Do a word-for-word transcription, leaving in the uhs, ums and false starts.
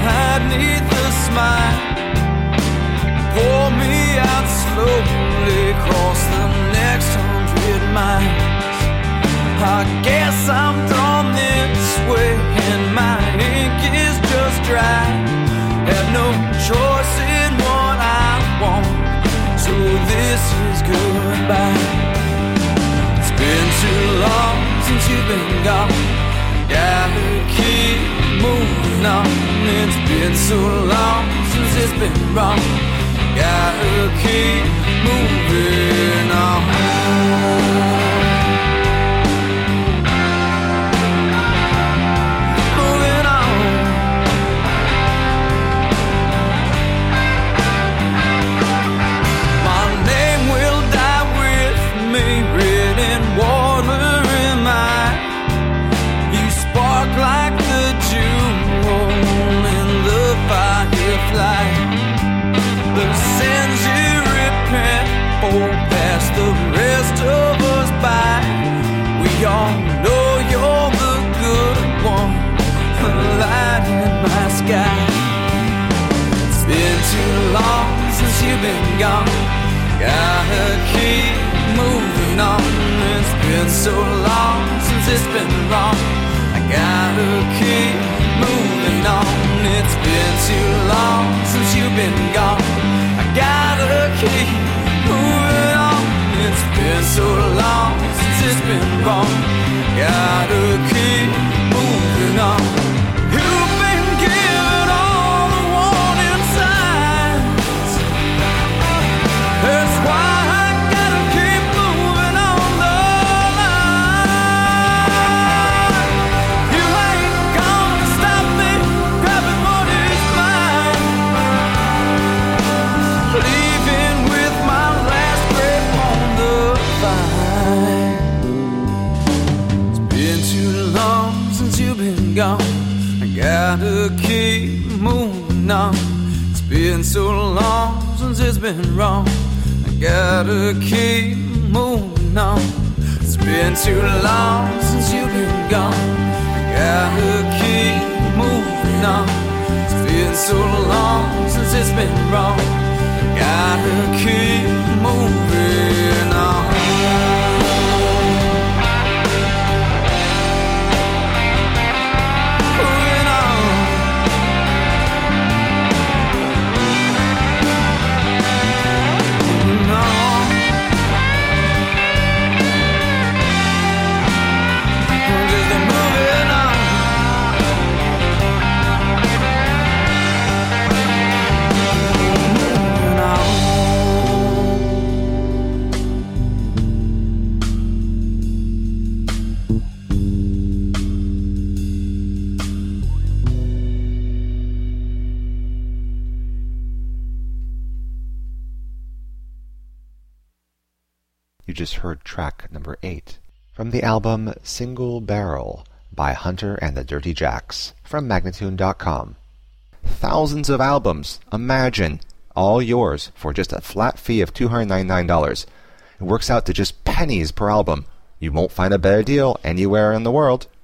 hide neath the smile. Pour me out slowly across the next hundred miles. I guess I'm drawn this way and my ink is just dry. Have no choice in what I want, so this is goodbye. It's been too long since you've been gone. Gotta keep moving on. It's been so long since it's been wrong. Gotta keep moving on. Moving on. My name will die with me, written water in my. You spark like the jewel in the firefly. The sins you repent for pass the rest of us by. We all know you're the good one, the light in my sky. It's been too long since you've been gone. Gotta keep moving on. It's been so long since it's been wrong. I gotta keep moving on. It's been too long since you've been gone. I gotta keep moving on. It's been so long since it's been wrong. Gotta keep moving on. You've been given all the warning signs. That's why I gotta keep moving on the line. You ain't gonna stop me grabbing what is mine. Leaving with my last breath on the vine. It's been too long since you've been gone. I gotta keep moving on. It's been so long since it's been wrong. I gotta keep moving on. It's been too long since you've been gone. I gotta keep moving on. It's been so long since it's been wrong. Gotta keep moving on. Moving on. Moving on. Just moving on. Moving on. You just heard track number eight from the album Single Barrel by Hunter and the Dirty Jacks from Magnatune dot com. Thousands of albums, imagine, all yours for just a flat fee of two hundred ninety-nine dollars. It works out to just pennies per album. You won't find a better deal anywhere in the world.